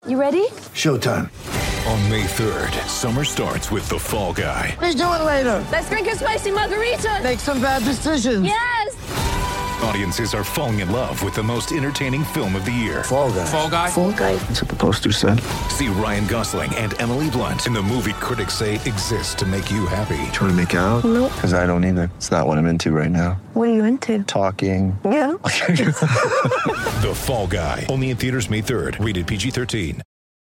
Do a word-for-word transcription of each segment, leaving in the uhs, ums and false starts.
You ready? Showtime. On May third, summer starts with The Fall Guy. Let's do it later. Let's drink a spicy margarita. Make some bad decisions. Yes! Audiences are falling in love with the most entertaining film of the year. Fall Guy. Fall Guy? Fall Guy. That's what the poster said. See Ryan Gosling and Emily Blunt in the movie critics say exists to make you happy. Trying to make it out? Nope. Because I don't either. It's not what I'm into right now. What are you into? Talking. Yeah. The Fall Guy. Only in theaters May third. Rated P G thirteen.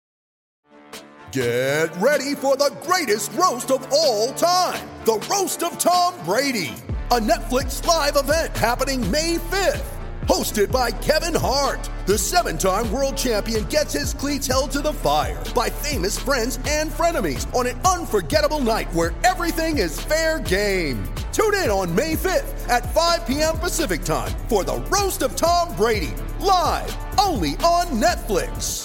Get ready for the greatest roast of all time. The Roast of Tom Brady. A Netflix live event happening May fifth. Hosted by Kevin Hart. The seven-time world champion gets his cleats held to the fire by famous friends and frenemies on an unforgettable night where everything is fair game. Tune in on May fifth at five p.m. Pacific time for the Roast of Tom Brady. Live only on Netflix.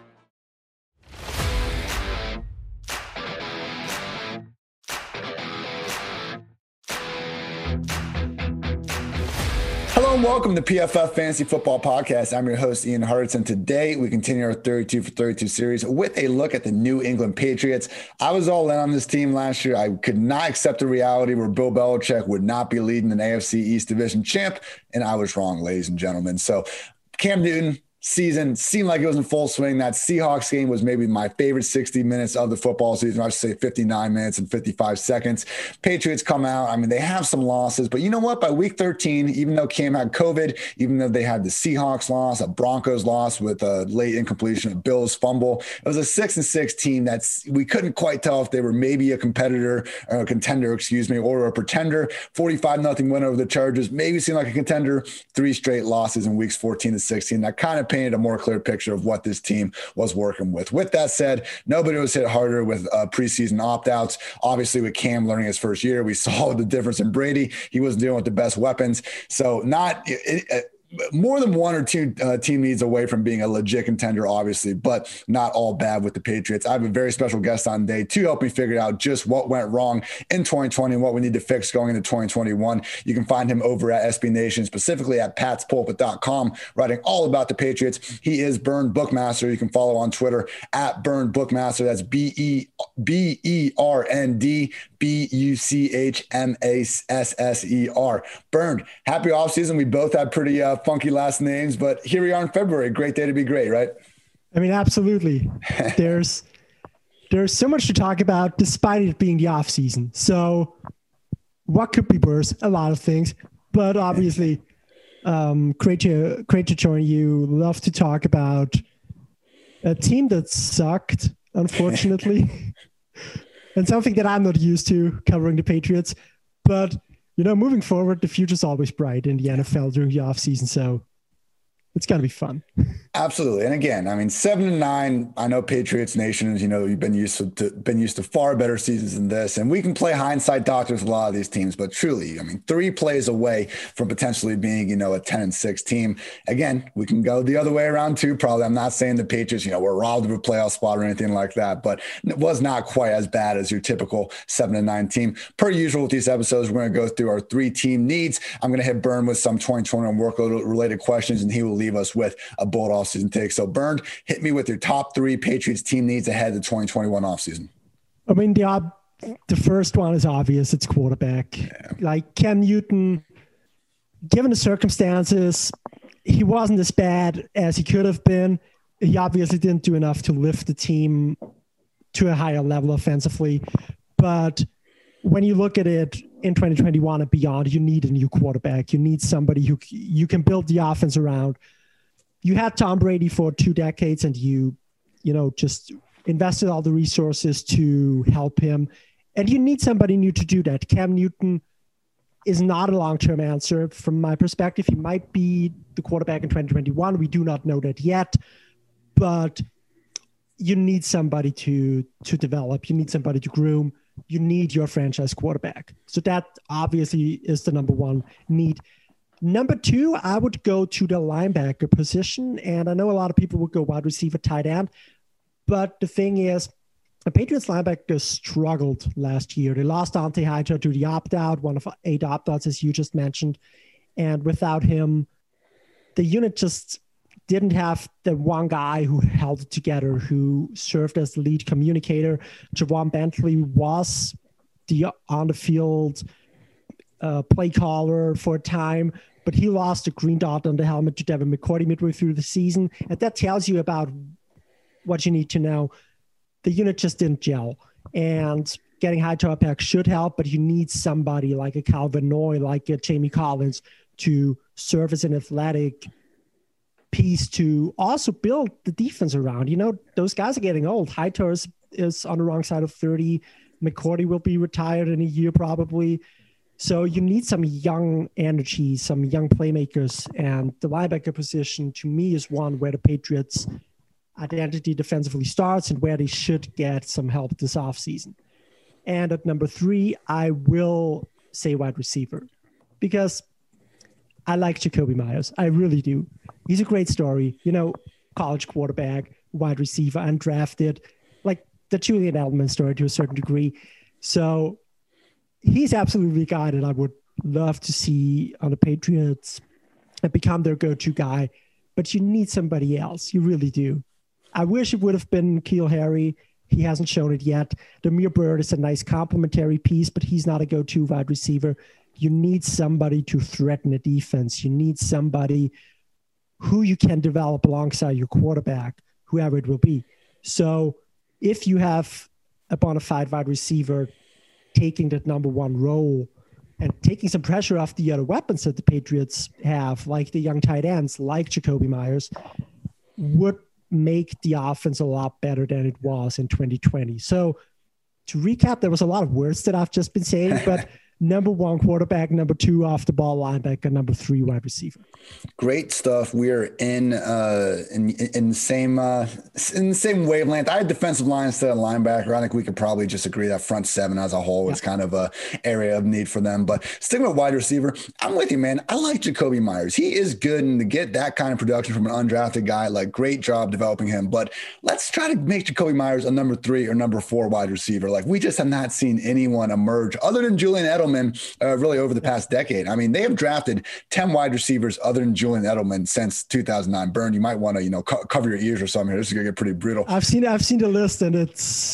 Hello and welcome to P F F Fantasy Football Podcast. I'm your host, Ian Hardison. Today, we continue our thirty-two for thirty-two series with a look at the New England Patriots. I was all in on this team last year. I could not accept the reality where Bill Belichick would not be leading an A F C East Division champ, and I was wrong, ladies and gentlemen. So Cam Newton season seemed like it was in full swing. That Seahawks game was maybe my favorite sixty minutes of the football season. I should say fifty-nine minutes and fifty-five seconds. Patriots come out. I mean, they have some losses, but you know what? By week thirteen, even though Cam had COVID, even though they had the Seahawks loss, a Broncos loss with a late incompletion, a Bills fumble, it was a six and six team that's we couldn't quite tell if they were maybe a competitor or a contender, excuse me, or a pretender. forty-five nothing win over the Chargers, maybe seemed like a contender. Three straight losses in weeks fourteen to sixteen. That kind of painted a more clear picture of what this team was working with. With that said, nobody was hit harder with uh, preseason opt-outs. Obviously, with Cam learning his first year, we saw the difference in Brady. He wasn't dealing with the best weapons. So not it, it, more than one or two uh, team needs away from being a legit contender, obviously, but not all bad with the Patriots. I have a very special guest on today to help me figure out just what went wrong in twenty twenty and what we need to fix going into twenty twenty-one. You can find him over at S B Nation, specifically at pats pulpit dot com, writing all about the Patriots. He is Burned Bookmaster. You can follow on Twitter at Burned Bookmaster. That's B E B E R N D B U C H M A S S E R. Burned, happy offseason. We both had pretty uh, funky last names, but here we are in February. Great day to be great, right? I mean, absolutely. There's there's so much to talk about despite it being the off season. So what could be worse? A lot of things, but obviously um, great to great to join you. Love to talk about a team that sucked, unfortunately, and something that I'm not used to covering the Patriots. But you know, moving forward, the future's always bright in the N F L during the offseason, so it's going to be fun. Absolutely. And again, I mean, seven and nine, I know Patriots Nation, you know, you've been used to, to been used to far better seasons than this. And we can play hindsight doctors with a lot of these teams, but truly, I mean, three plays away from potentially being, you know, a ten and six team. Again, we can go the other way around too. Probably. I'm not saying the Patriots, you know, were robbed of a playoff spot or anything like that, but it was not quite as bad as your typical seven and nine team. Per usual with these episodes, we're going to go through our three team needs. I'm going to hit Burn with some twenty twenty-one workload related questions, and he will leave us with a bold offseason take. So Burned, hit me with your top three Patriots team needs ahead of the twenty twenty-one offseason. I mean, the ob- the first one is obvious. It's quarterback. Yeah. Like Cam Newton, given the circumstances, he wasn't as bad as he could have been. He obviously didn't do enough to lift the team to a higher level offensively. But when you look at it in twenty twenty-one and beyond, you need a new quarterback. You need somebody who you can build the offense around. You had Tom Brady for two decades and you, you know, just invested all the resources to help him. And you need somebody new to do that. Cam Newton is not a long-term answer from my perspective. He might be the quarterback in twenty twenty-one. We do not know that yet, but you need somebody to, to develop. You need somebody to groom. You need your franchise quarterback. So that obviously is the number one need. Number two, I would go to the linebacker position. And I know a lot of people would go wide receiver, tight end. But the thing is, the Patriots linebackers struggled last year. They lost Dante Hightower to the opt-out, one of eight opt-outs, as you just mentioned. And without him, the unit just didn't have the one guy who held it together, who served as the lead communicator. Javon Bentley was the on-the-field uh, play caller for a time, but he lost a green dot on the helmet to Devin McCourty midway through the season. And that tells you about what you need to know. The unit just didn't gel. And getting Hightower back should help, but you need somebody like a Calvin Noy, like a Jamie Collins to serve as an athletic piece to also build the defense around. You know, those guys are getting old. Hightower is, is on the wrong side of thirty. McCourty will be retired in a year probably. So you need some young energy, some young playmakers. And the linebacker position, to me, is one where the Patriots' identity defensively starts and where they should get some help this offseason. And at number three, I will say wide receiver because I like Jakobi Meyers. I really do. He's a great story. You know, college quarterback, wide receiver, undrafted, like the Julian Edelman story to a certain degree. So he's absolutely a guy that I would love to see on the Patriots and become their go-to guy. But you need somebody else. You really do. I wish it would have been N'Keal Harry. He hasn't shown it yet. Damiere Byrd is a nice complementary piece, but he's not a go-to wide receiver. You need somebody to threaten a defense. You need somebody who you can develop alongside your quarterback, whoever it will be. So if you have a bona fide wide receiver taking that number one role and taking some pressure off the other weapons that the Patriots have, like the young tight ends, like Jakobi Meyers, would make the offense a lot better than it was in twenty twenty. So to recap, there was a lot of words that I've just been saying, but number one quarterback, number two off the ball linebacker, number three wide receiver. Great stuff. We're in uh, in in the same uh, in the same wavelength. I had defensive line instead of linebacker. I think we could probably just agree that front seven as a whole yeah. is kind of a area of need for them. But sticking with wide receiver, I'm with you, man. I like Jakobi Meyers. He is good, and to get that kind of production from an undrafted guy, like great job developing him. But let's try to make Jakobi Meyers a number three or number four wide receiver. Like we just have not seen anyone emerge other than Julian Edelman. Uh, really over the past decade. I mean, they have drafted ten wide receivers other than Julian Edelman since two thousand nine. Burn, you might want to, you know, co- cover your ears or something here. This is going to get pretty brutal. I've seen I've seen the list and it's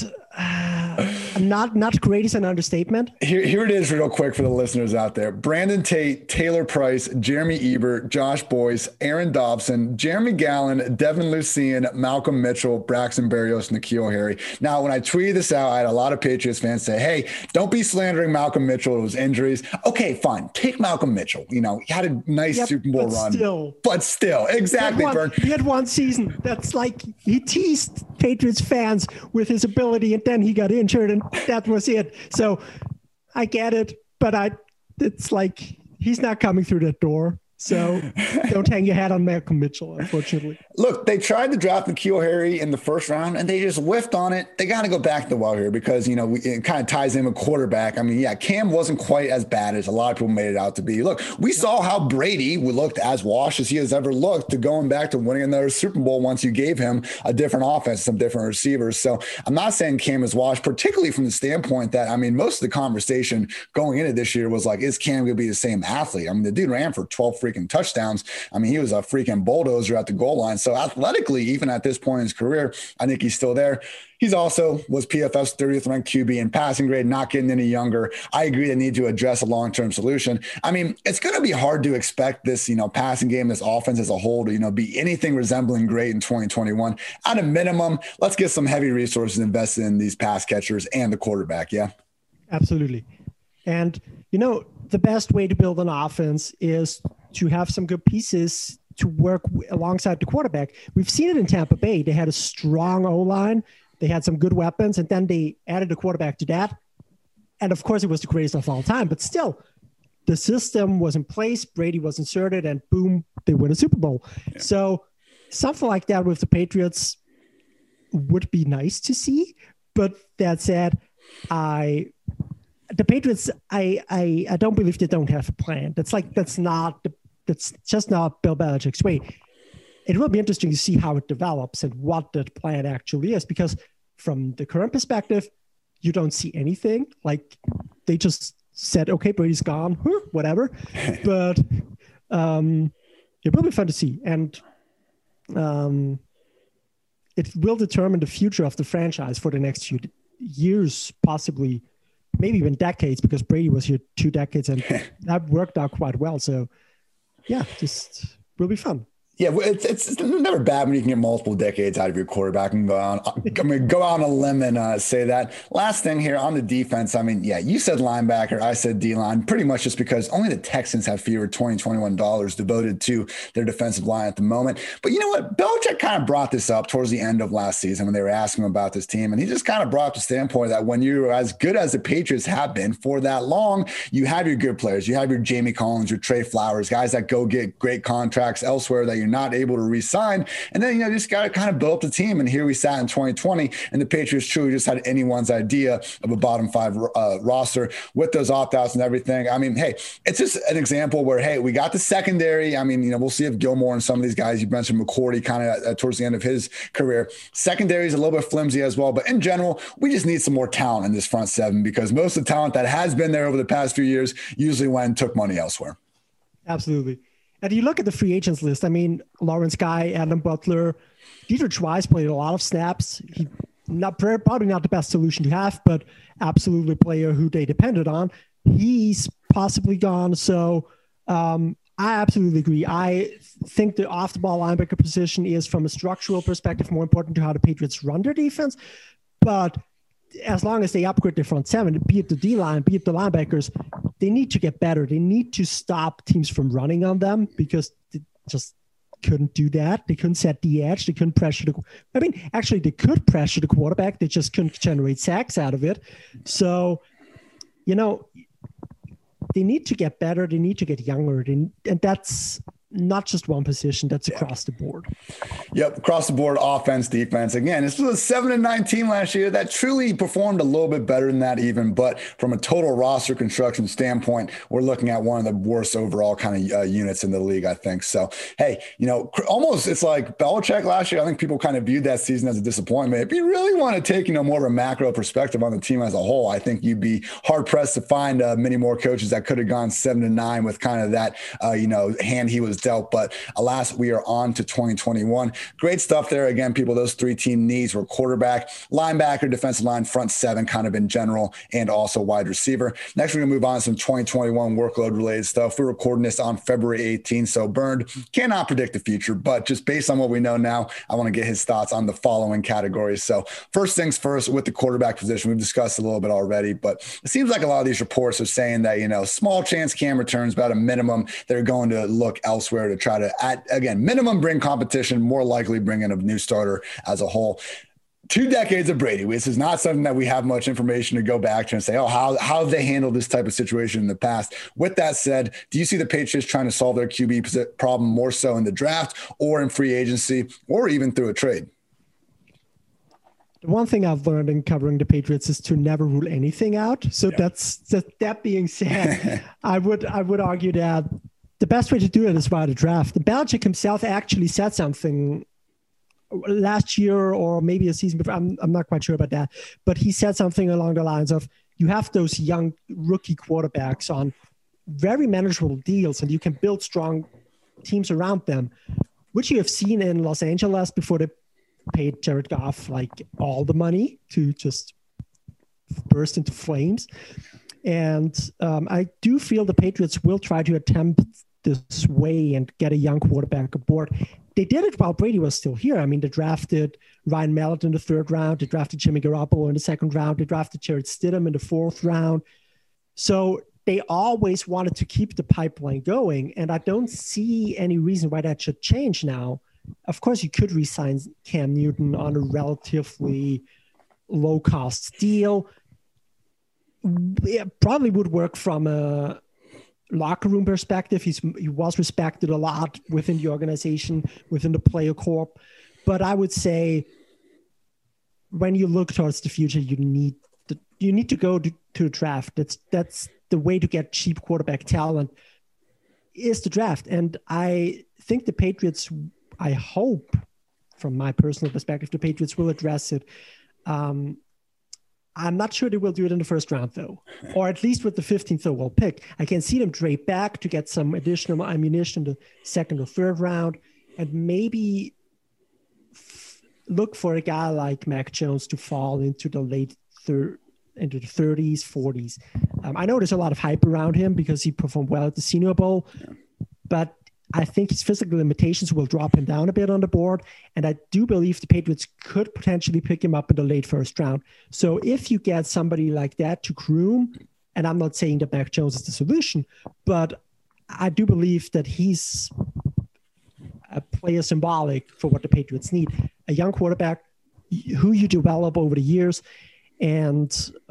uh, not not great is an understatement. Here, here it is real quick for the listeners out there. Brandon Tate, Taylor Price, Jeremy Ebert, Josh Boyce, Aaron Dobson, Jeremy Gallen, Devin Lucien, Malcolm Mitchell, Braxton Berrios, N'Keal Harry. Now, when I tweeted this out, I had a lot of Patriots fans say, hey, don't be slandering Malcolm Mitchell. It was injuries. Okay, fine. Take Malcolm Mitchell. You know, he had a nice yep, Super Bowl but run. Still. But still, exactly, he had, Burn. one, he had one season. That's like he teased Patriots fans with his ability, and then he got injured, and that was it. So I get it, but I it's like he's not coming through that door. So don't hang your hat on Malcolm Mitchell, unfortunately. Look, they tried to draft N'Keal Harry in the first round, and they just whiffed on it. They got to go back to the well here because, you know, we, it kind of ties in with quarterback. I mean, yeah, Cam wasn't quite as bad as a lot of people made it out to be. Look, we saw how Brady looked as washed as he has ever looked to going back to winning another Super Bowl once you gave him a different offense, some different receivers. So I'm not saying Cam is washed, particularly from the standpoint that, I mean, most of the conversation going into this year was like, is Cam going to be the same athlete? I mean, the dude ran for twelve freaking touchdowns. I mean, he was a freaking bulldozer at the goal line. So athletically, even at this point in his career, I think he's still there. He's also was P F F's thirtieth ranked Q B in passing grade, not getting any younger. I agree they need to address a long-term solution. I mean, it's going to be hard to expect this, you know, passing game, this offense as a whole to, you know, be anything resembling great in twenty twenty-one. At a minimum, let's get some heavy resources invested in these pass catchers and the quarterback. Yeah, absolutely. And, you know, the best way to build an offense is to have some good pieces to work w- alongside the quarterback. We've seen it in Tampa Bay. They had a strong O-line. They had some good weapons, and then they added a quarterback to that. And, of course, it was the greatest of all time. But still, the system was in place. Brady was inserted, and boom, they win a Super Bowl. Yeah. So something like that with the Patriots would be nice to see. But that said, I – the Patriots, I, I I don't believe they don't have a plan. That's like that's not the, that's just not Bill Belichick's way. It will be interesting to see how it develops and what that plan actually is, because from the current perspective, you don't see anything. Like they just said, okay, Brady's gone, whatever. But um, it will be fun to see. And Um, it will determine the future of the franchise for the next few years, possibly, maybe even decades, because Brady was here two decades and that worked out quite well. So, yeah, just will be fun. Yeah, it's, it's it's never bad when you can get multiple decades out of your quarterback and go on. I mean, go out on a limb and uh, say that. Last thing here on the defense. I mean, yeah, you said linebacker, I said D-line, pretty much just because only the Texans have fewer twenty twenty-one dollars devoted to their defensive line at the moment. But you know what? Belichick kind of brought this up towards the end of last season when they were asking him about this team, and he just kind of brought up the standpoint that when you're as good as the Patriots have been for that long, you have your good players, you have your Jamie Collins, your Trey Flowers, guys that go get great contracts elsewhere that you're not able to re-sign. And then, you know, just got to kind of build up the team. And here we sat in twenty twenty, and the Patriots truly just had anyone's idea of a bottom five uh, roster with those opt-outs and everything. I mean, hey, it's just an example where, hey, we got the secondary. I mean, you know, we'll see if Gilmore and some of these guys, you mentioned McCourty kind of uh, towards the end of his career. Secondary is a little bit flimsy as well. But in general, we just need some more talent in this front seven, because most of the talent that has been there over the past few years usually went and took money elsewhere. Absolutely. And you look at the free agents list. I mean, Lawrence Guy, Adam Butler, Dietrich Weiss played a lot of snaps. He not probably not the best solution to have, but absolutely a player who they depended on. He's possibly gone. So um, I absolutely agree. I think the off-the-ball linebacker position is, from a structural perspective, more important to how the Patriots run their defense. But as long as they upgrade their front seven, be it the D-line, be it the linebackers, they need to get better. They need to stop teams from running on them, because they just couldn't do that. They couldn't set the edge. They couldn't pressure the – I mean, actually, they could pressure the quarterback. They just couldn't generate sacks out of it. So, you know, they need to get better. They need to get younger. They, and that's – not just one position, that's across the board. Yep, across the board, offense, defense. Again, this was a seven and nine team last year that truly performed a little bit better than that even, but from a total roster construction standpoint, we're looking at one of the worst overall kind of uh, units in the league, I think. So, hey, you know, almost it's like Belichick last year. I think people kind of viewed that season as a disappointment. If you really want to take, you know, more of a macro perspective on the team as a whole, I think you'd be hard pressed to find uh, many more coaches that could have gone seven and nine with kind of that, uh, you know, hand he was dealt. But alas, we are on to twenty twenty-one. Great stuff there. Again, people, those three team needs were quarterback, linebacker, defensive line, front seven, kind of in general, and also wide receiver. Next, we're going to move on to some twenty twenty-one workload related stuff. We're recording this on February eighteenth, so Bernd cannot predict the future, but just based on what we know now, I want to get his thoughts on the following categories. So first things first, with the quarterback position, we've discussed a little bit already, but it seems like a lot of these reports are saying that, you know, small chance Cam returns, about a minimum, they're going to look elsewhere to try to, at again, minimum bring competition, more likely bring in a new starter as a whole. Two decades of Brady. This is not something that we have much information to go back to and say, oh, how, how have they handled this type of situation in the past? With that said, do you see the Patriots trying to solve their Q B problem more so in the draft or in free agency or even through a trade? One thing I've learned in covering the Patriots is to never rule anything out. So yeah. that's that, that being said, I would I would argue that the best way to do it is via the draft. The Belichick himself actually said something last year or maybe a season before. I'm, I'm not quite sure about that. But he said something along the lines of, you have those young rookie quarterbacks on very manageable deals and you can build strong teams around them, which you have seen in Los Angeles before they paid Jared Goff like all the money to just burst into flames. And um, I do feel the Patriots will try to attempt this way and get a young quarterback aboard. They did it while Brady was still here. I mean, they drafted Ryan Mallett in the third round. They drafted Jimmy Garoppolo in the second round. They drafted Jarrett Stidham in the fourth round. So they always wanted to keep the pipeline going. And I don't see any reason why that should change now. Of course, you could re-sign Cam Newton on a relatively low-cost deal. It probably would work from a locker room perspective. He's, he was respected a lot within the organization, within the player corp. But I would say when you look towards the future, you need to, you need to go to, to a draft. That's that's the way to get cheap quarterback talent is the draft. And I think the Patriots, I hope, from my personal perspective, the Patriots will address it. Um, I'm not sure they will do it in the first round, though, or at least with the fifteenth overall pick. I can see them trade back to get some additional ammunition in the second or third round, and maybe look for a guy like Mac Jones to fall into the late third, into the thirties, forties. Um, I know there's a lot of hype around him because he performed well at the Senior Bowl, yeah. but I think his physical limitations will drop him down a bit on the board. And I do believe the Patriots could potentially pick him up in the late first round. So if you get somebody like that to groom, and I'm not saying that Mac Jones is the solution, but I do believe that he's a player symbolic for what the Patriots need. A young quarterback who you develop over the years. And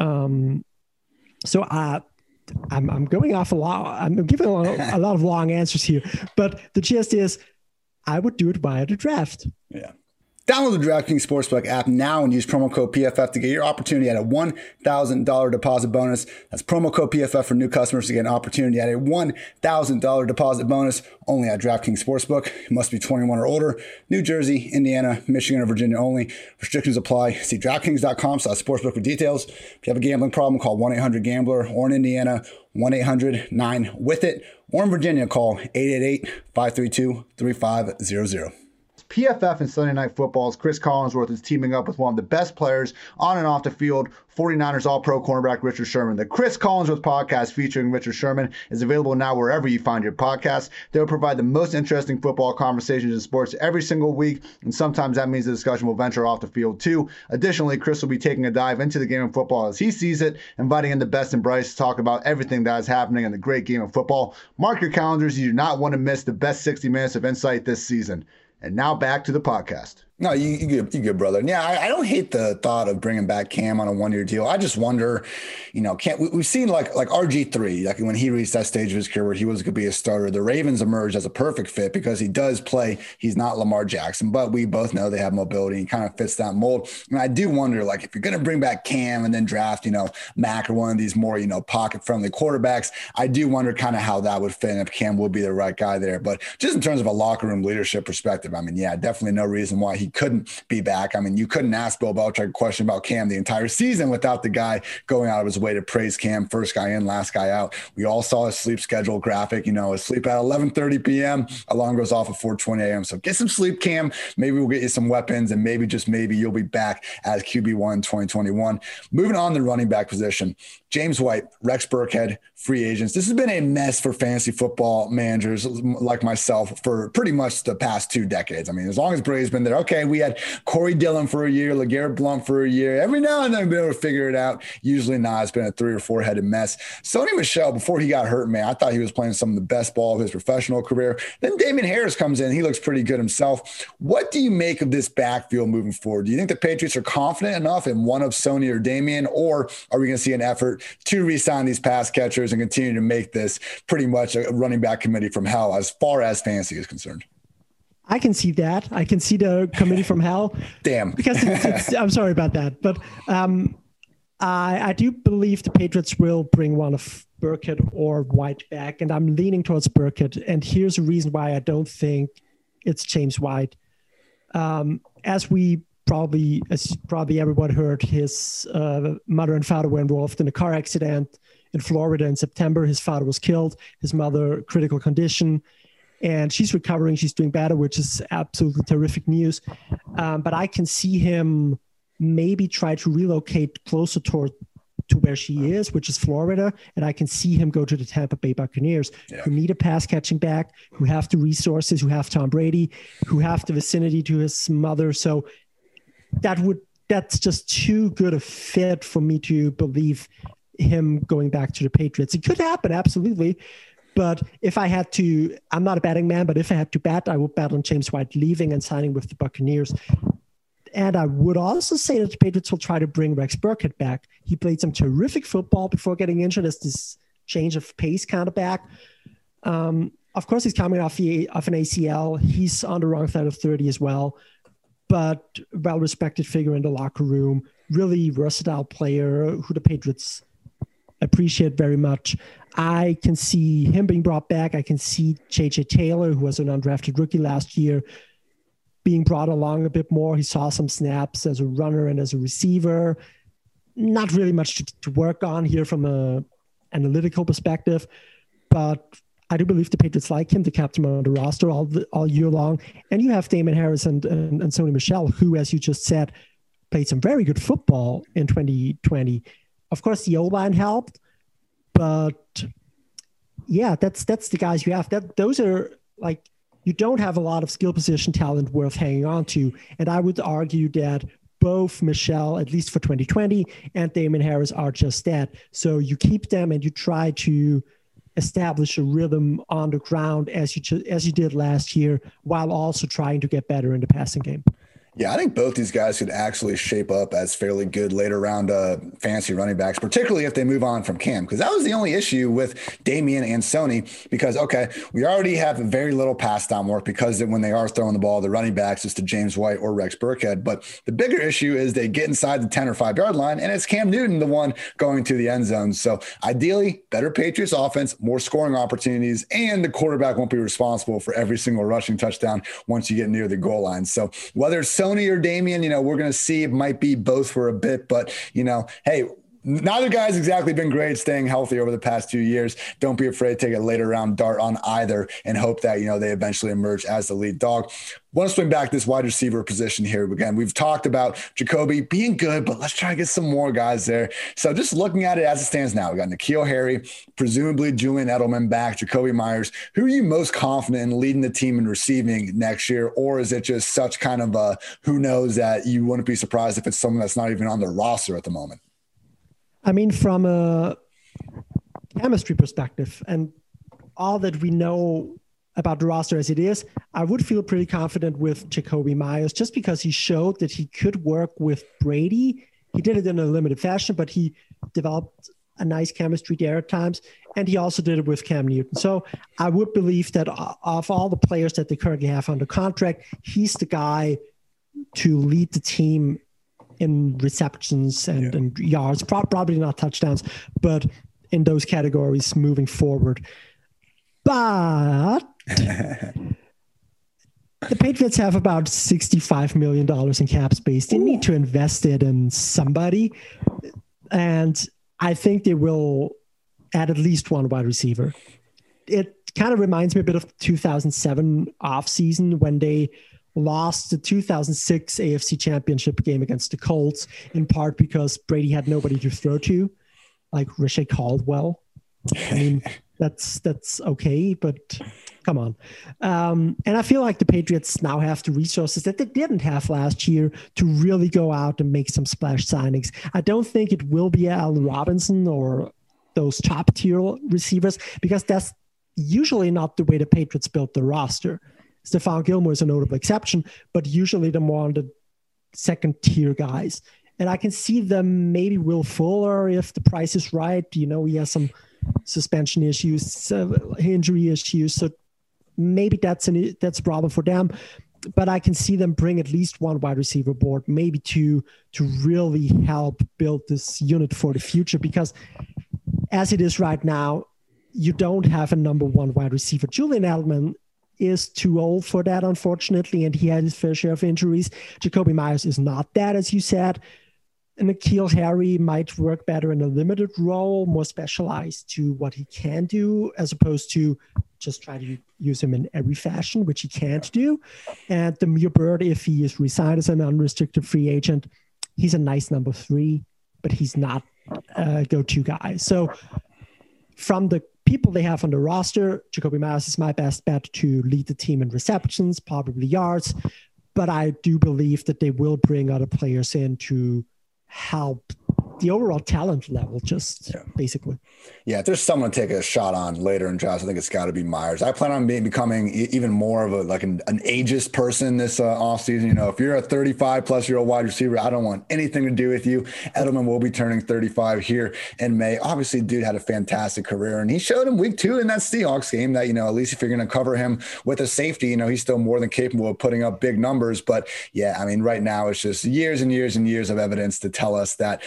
um, so I, I'm, I'm going off a lot. I'm giving a lot, a lot of long answers here, but the gist is I would do it via the draft. Yeah. Download the DraftKings Sportsbook app now and use promo code P F F to get your opportunity at a one thousand dollars deposit bonus. That's promo code P F F for new customers to get an opportunity at a one thousand dollars deposit bonus only at DraftKings Sportsbook. You must be twenty-one or older. New Jersey, Indiana, Michigan, or Virginia only. Restrictions apply. See DraftKings dot com slash sportsbook for details. If you have a gambling problem, call one eight hundred gambler, or in Indiana, one eight hundred nine with it, or in Virginia, call eight eight eight, five three two, three five zero zero. P F F and Sunday Night Football's Chris Collinsworth is teaming up with one of the best players on and off the field, forty-niners All-Pro cornerback Richard Sherman. The Chris Collinsworth podcast featuring Richard Sherman is available now wherever you find your podcasts. They'll provide the most interesting football conversations in sports every single week, and sometimes that means the discussion will venture off the field too. Additionally, Chris will be taking a dive into the game of football as he sees it, inviting in the best and brightest to talk about everything that is happening in the great game of football. Mark your calendars. You do not want to miss the best sixty minutes of insight this season. And now back to the podcast. No, you, you good, you good, brother. Yeah, I, I don't hate the thought of bringing back Cam on a one-year deal. I just wonder, you know, can't we, we've seen like like R G three, like when he reached that stage of his career where he was going to be a starter. The Ravens emerged as a perfect fit because he does play. He's not Lamar Jackson, but we both know they have mobility. He kind of fits that mold. And I do wonder, like, if you're going to bring back Cam and then draft, you know, Mac or one of these more, you know, pocket-friendly quarterbacks, I do wonder kind of how that would fit and if Cam would be the right guy there. But just in terms of a locker room leadership perspective, I mean, yeah, definitely no reason why he couldn't be back. I mean, you couldn't ask Bill Belichick a question about Cam the entire season without the guy going out of his way to praise Cam. First guy in, last guy out. We all saw his sleep schedule graphic. You know, his sleep at eleven thirty p.m. Alarm goes off at four twenty a.m. So get some sleep, Cam. Maybe we'll get you some weapons, and maybe, just maybe, you'll be back as Q B one in twenty twenty-one. Moving on to the running back position. James White, Rex Burkhead, free agents. This has been a mess for fantasy football managers like myself for pretty much the past two decades. I mean, as long as Brady's been there, okay, we had Corey Dillon for a year, LeGarrette Blount for a year. Every now and then I've been able to figure it out. Usually not. It's been a three or four headed mess. Sony Michel, before he got hurt, man, I thought he was playing some of the best ball of his professional career. Then Damian Harris comes in. He looks pretty good himself. What do you make of this backfield moving forward? Do you think the Patriots are confident enough in one of Sony or Damian, or are we going to see an effort to re-sign these pass catchers and continue to make this pretty much a running back committee from hell as far as fantasy is concerned? I can see that. I can see the committee from hell. Damn. Because it's, it's, I'm sorry about that. But um, I, I do believe the Patriots will bring one of Burkhead or White back, and I'm leaning towards Burkhead. And here's a reason why I don't think it's James White. Um, as we probably, as probably everyone heard, his uh, mother and father were involved in a car accident in Florida in September. His father was killed. His mother, critical condition. And she's recovering. She's doing better, which is absolutely terrific news. Um, but I can see him maybe try to relocate closer toward to where she is, which is Florida. And I can see him go to the Tampa Bay Buccaneers, yeah. who need a pass catching back, who have the resources, who have Tom Brady, who have the vicinity to his mother. So that would that's just too good a fit for me to believe him going back to the Patriots. It could happen, absolutely. But if I had to, I'm not a betting man, but if I had to bet, I would bet on James White leaving and signing with the Buccaneers. And I would also say that the Patriots will try to bring Rex Burkhead back. He played some terrific football before getting injured as this change of pace kind of back. Um, of course, he's coming off, the, off an A C L. He's on the wrong side of thirty as well, but well-respected figure in the locker room, really versatile player who the Patriots appreciate very much. I can see him being brought back. I can see J J Taylor, who was an undrafted rookie last year, being brought along a bit more. He saw some snaps as a runner and as a receiver. Not really much to, to work on here from a analytical perspective, but I do believe the Patriots like him. They kept him on the roster all the, all year long. And you have Damien Harris and, and, and Sony Michel, who, as you just said, played some very good football in twenty twenty. Of course, the O-line helped, but yeah, that's that's the guys you have. That those are like, you don't have a lot of skill position talent worth hanging on to. And I would argue that both Michel, at least for twenty twenty, and Damien Harris are just that. So you keep them and you try to establish a rhythm on the ground as you as you did last year, while also trying to get better in the passing game. Yeah, I think both these guys could actually shape up as fairly good later round uh, fantasy running backs, particularly if they move on from Cam, because that was the only issue with Damien and Sony. Because, okay, we already have very little pass down work because when they are throwing the ball, the running backs is to James White or Rex Burkhead. But the bigger issue is they get inside the ten or five yard line, and it's Cam Newton, the one going to the end zone. So ideally, better Patriots offense, more scoring opportunities, and the quarterback won't be responsible for every single rushing touchdown once you get near the goal line. So whether it's Sony or Damien, you know, we're going to see. It might be both for a bit, but, you know, hey, neither guy's exactly been great staying healthy over the past two years. Don't be afraid to take a later round dart on either and hope that, you know, they eventually emerge as the lead dog. Want to swing back this wide receiver position here. Again, we've talked about Jacoby being good, but let's try to get some more guys there. So just looking at it as it stands now, we got N'Keal Harry, presumably Julian Edelman back, Jacoby Myers. Who are you most confident in leading the team in receiving next year? Or is it just such kind of a who knows that you wouldn't be surprised if it's someone that's not even on the roster at the moment? I mean, from a chemistry perspective and all that we know about the roster as it is, I would feel pretty confident with Jacoby Myers just because he showed that he could work with Brady. He did it in a limited fashion, but he developed a nice chemistry there at times. And he also did it with Cam Newton. So I would believe that of all the players that they currently have under contract, he's the guy to lead the team in receptions and, yeah. and yards, Pro- probably not touchdowns, but in those categories moving forward. But the Patriots have about sixty-five million dollars in cap space. They Ooh. need to invest it in somebody. And I think they will add at least one wide receiver. It kind of reminds me a bit of two thousand seven offseason when they lost the two thousand six A F C Championship game against the Colts, in part because Brady had nobody to throw to, like Rashae Caldwell. I mean, that's that's okay, but come on. Um, and I feel like the Patriots now have the resources that they didn't have last year to really go out and make some splash signings. I don't think it will be Allen Robinson or those top tier receivers, because that's usually not the way the Patriots built the roster. Stephon Gilmore is a notable exception, but usually they're more on the second tier guys. And I can see them maybe Will Fuller if the price is right. You know, he has some suspension issues, uh, injury issues. So maybe that's an that's a problem for them. But I can see them bring at least one wide receiver board, maybe two, to really help build this unit for the future. Because as it is right now, you don't have a number one wide receiver. Julian Edelman is too old for that, unfortunately, and he had his fair share of injuries. Jacoby Myers is not that, as you said. And N'Keal Harry might work better in a limited role, more specialized to what he can do, as opposed to just try to use him in every fashion, which he can't do. And Damiere Byrd, if he is resigned as an unrestricted free agent, he's a nice number three, but he's not a go-to guy. So from the people they have on the roster, Jacoby Myers is my best bet to lead the team in receptions, probably yards. But I do believe that they will bring other players in to help the overall talent level, just yeah. basically. Yeah, if there's someone to take a shot on later in drafts, I think it's got to be Myers. I plan on being, becoming even more of a like an, an ageist person this uh, offseason. You know, if you're a thirty-five plus year old wide receiver, I don't want anything to do with you. Edelman will be turning thirty-five here in May. Obviously, dude had a fantastic career, and he showed him week two in that Seahawks game that, you know, at least if you're going to cover him with a safety, you know, he's still more than capable of putting up big numbers. But yeah, I mean, right now it's just years and years and years of evidence to tell us that Edelman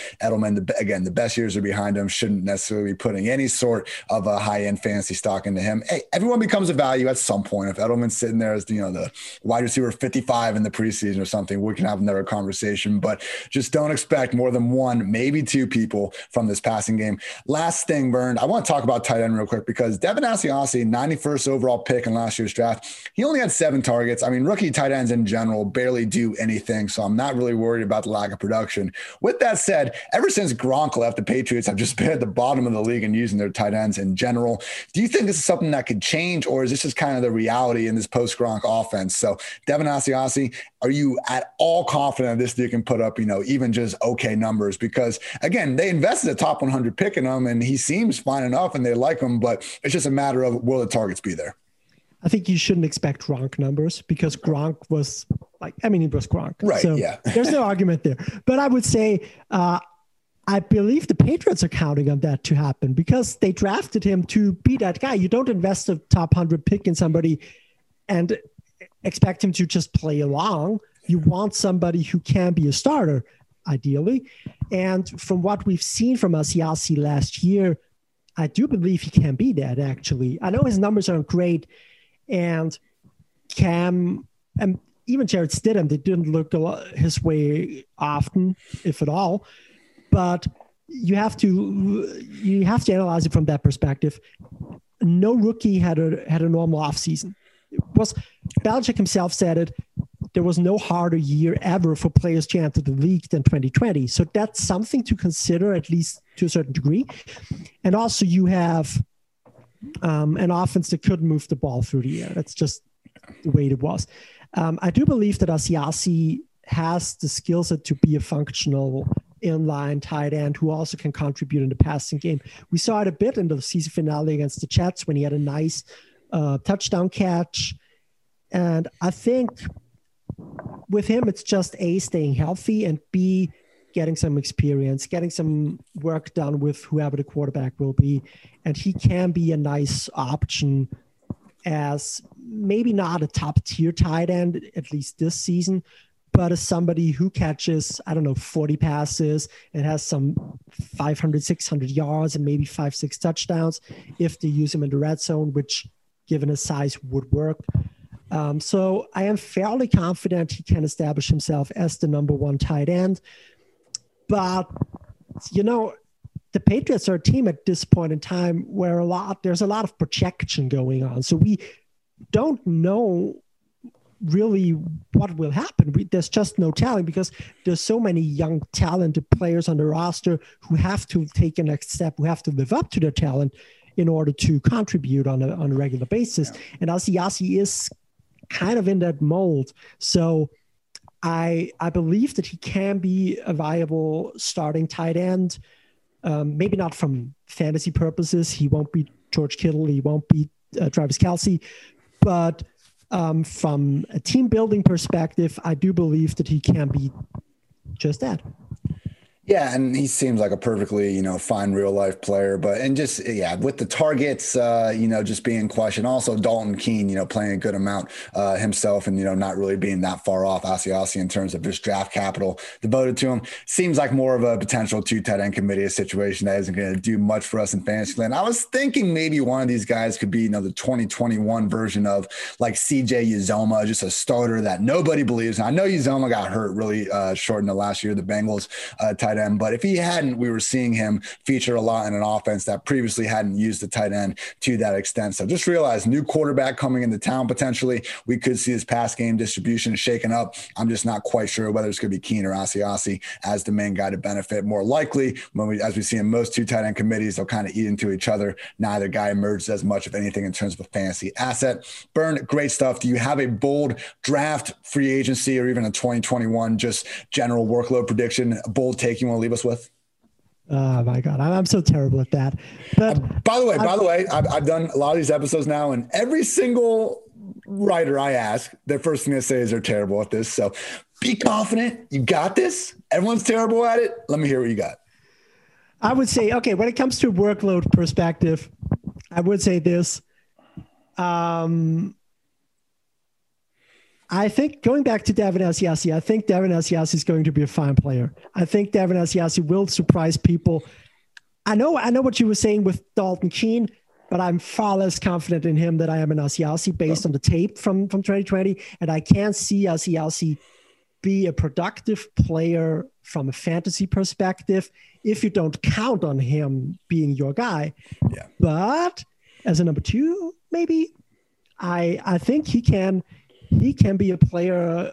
Edelman, the, again, the best years are behind him, shouldn't necessarily be putting any sort of a high-end fantasy stock into him. Hey, everyone becomes a value at some point. If Edelman's sitting there as, you know, the wide receiver fifty-five in the preseason or something, we can have another conversation, but just don't expect more than one, maybe two people from this passing game. Last thing, Vern, I want to talk about tight end real quick because Devin Asiasi, ninety-first overall pick in last year's draft, he only had seven targets. I mean, rookie tight ends in general barely do anything, so I'm not really worried about the lack of production. With that said, ever since Gronk left, the Patriots have just been at the bottom of the league in using their tight ends in general. Do you think this is something that could change, or is this just kind of the reality in this post-Gronk offense? So Devin Asiasi, are you at all confident this dude can put up, you know, even just okay numbers? Because again, they invested a top one hundred pick in him and he seems fine enough and they like him, but it's just a matter of will the targets be there? I think you shouldn't expect Gronk numbers because Gronk was like, I mean, it was Gronk. Right, so yeah. There's no argument there. But I would say, uh, I believe the Patriots are counting on that to happen because they drafted him to be that guy. You don't invest a top one hundred pick in somebody and expect him to just play along. You want somebody who can be a starter, ideally. And from what we've seen from Asiasi last year, I do believe he can be that, actually. I know his numbers aren't great, and Cam and even Jared Stidham, they didn't look a lot his way often, if at all. But you have to you have to analyze it from that perspective. No rookie had a had a normal offseason. It was Belichick himself said it. There was no harder year ever for players to enter the league than twenty twenty. So that's something to consider, at least to a certain degree. And also you have um, an offense that couldn't move the ball through the air. That's just the way it was. Um, I do believe that Asiasi has the skill set to be a functional inline tight end who also can contribute in the passing game. We saw it a bit in the season finale against the Jets when he had a nice uh, touchdown catch. And I think with him, it's just A, staying healthy, and B, getting some experience, getting some work done with whoever the quarterback will be. And he can be a nice option as maybe not a top tier tight end, at least this season, but as somebody who catches, I don't know, forty passes and has some five hundred, six hundred yards and maybe five, six touchdowns if they use him in the red zone, which given his size would work. Um, so I am fairly confident he can establish himself as the number one tight end. But, you know, the Patriots are a team at this point in time where a lot there's a lot of projection going on. So we don't know really what will happen. We, there's just no telling because there's so many young, talented players on the roster who have to take a next step, who have to live up to their talent in order to contribute on a, on a regular basis. Yeah. And Asiasi is kind of in that mold. So I I believe that he can be a viable starting tight end. Um, maybe not from fantasy purposes. He won't be George Kittle. He won't be uh, Travis Kelce. But um, from a team building perspective, I do believe that he can be just that. Yeah, and he seems like a perfectly, you know, fine real life player. But and just, yeah, with the targets, uh, you know, just being questioned. Also, Dalton Keene, you know, playing a good amount uh, himself and, you know, not really being that far off Asiasi in terms of just draft capital devoted to him. Seems like more of a potential two tight end committee a situation that isn't going to do much for us in fantasy land. I was thinking maybe one of these guys could be, you know, the twenty twenty-one version of like C J Uzomah, just a starter that nobody believes. And I know Uzomah got hurt really uh, short in the last year, the Bengals uh, tight end. But if he hadn't, we were seeing him feature a lot in an offense that previously hadn't used the tight end to that extent. So just realize new quarterback coming into town potentially. We could see his pass game distribution shaken up. I'm just not quite sure whether it's going to be Keene or Asiasi as the main guy to benefit. More likely, when we, as we see in most two tight end committees, they'll kind of eat into each other. Neither guy emerges as much of anything in terms of a fantasy asset. Burn, great stuff. Do you have a bold draft, free agency, or even a twenty twenty-one just general workload prediction, a bold take you want to leave us with? Oh my God, I'm so terrible at that. But uh, by the way, I, by the way, I've, I've done a lot of these episodes now, and every single writer I ask, their first thing they say is they're terrible at this. So be confident. You got this. Everyone's terrible at it. Let me hear what you got. I would say, okay, when it comes to workload perspective, I would say this. Um, I think going back to Devin Asiasi, I think Devin Asiasi is going to be a fine player. I think Devin Asiasi will surprise people. I know, I know what you were saying with Dalton Keene, but I'm far less confident in him than I am in Asiasi based on the tape from, from twenty twenty. And I can't see Asiasi be a productive player from a fantasy perspective if you don't count on him being your guy. Yeah. But as a number two, maybe I I think he can he can be a player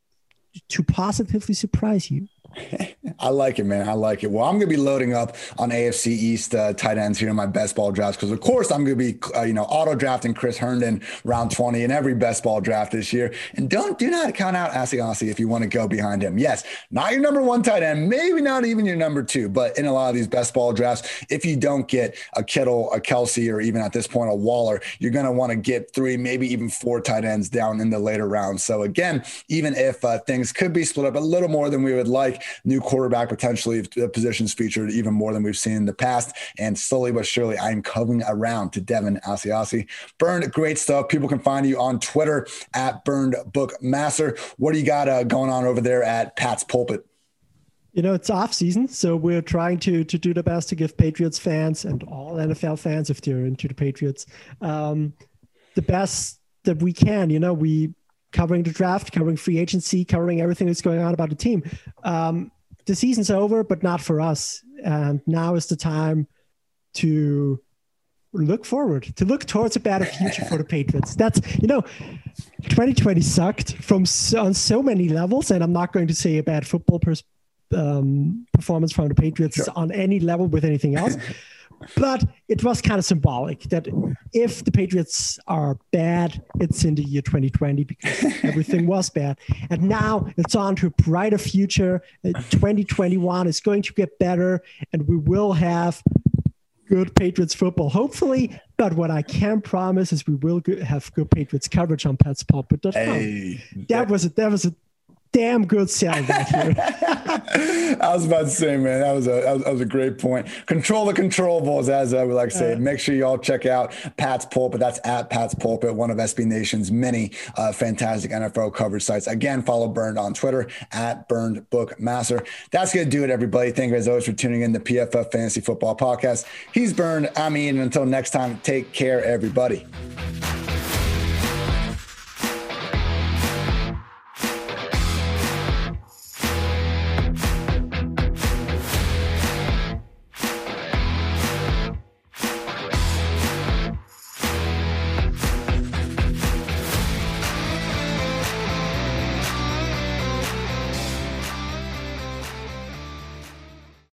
to positively surprise you. I like it, man. I like it. Well, I'm going to be loading up on A F C East uh, tight ends here in my best ball drafts because, of course, I'm going to be, uh, you know, auto drafting Chris Herndon round twenty in every best ball draft this year. And don't do not count out Asiasi if you want to go behind him. Yes, not your number one tight end, maybe not even your number two, but in a lot of these best ball drafts, if you don't get a Kittle, a Kelsey, or even at this point a Waller, you're going to want to get three, maybe even four tight ends down in the later rounds. So again, even if uh, things could be split up a little more than we would like, new quarterback potentially positions featured even more than we've seen in the past. And slowly but surely, I'm coming around to Devin Asiasi. Burned, great stuff. People can find you on Twitter at Burned Book Master. What do you got uh, going on over there at Pat's Pulpit? You know, it's off season, so we're trying to to do the best to give Patriots fans and all N F L fans, if they're into the Patriots, um, the best that we can. You know, we covering the draft, covering free agency, covering everything that's going on about the team. Um, The season's over, but not for us. And now is the time to look forward, to look towards a better future for the Patriots. That's, you know, twenty twenty sucked from so, on so many levels. And I'm not going to say a bad football pers- um, performance from the Patriots sure. on any level with anything else. But it was kind of symbolic that if the Patriots are bad, it's in the year twenty twenty because everything was bad. And now it's on to a brighter future. twenty twenty-one is going to get better, and we will have good Patriots football, hopefully. But what I can promise is we will have good Patriots coverage on Pats Pulpit dot com. Hey, that was a, that was a damn good sound back here. I was about to say, man, that was a that was, that was a great point. Control the controllables, as uh, we like to say. Uh, Make sure you all check out Pat's Pulpit. That's at Pat's Pulpit, one of S B Nation's many uh, fantastic N F L coverage sites. Again, follow Burned on Twitter at Burned Book Master. That's going to do it, everybody. Thank you as always for tuning in to P F F Fantasy Football Podcast. He's Burned. I'm Ian. Until next time, take care, everybody.